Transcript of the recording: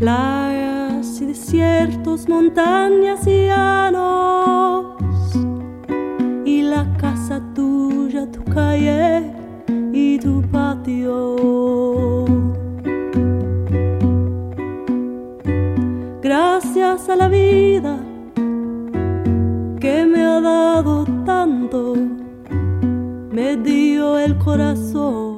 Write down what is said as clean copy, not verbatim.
playas y desiertos, montañas y llanos, y la casa tuya, tu calle y tu patio. Gracias a la vida que me ha dado tanto, me dio el corazón.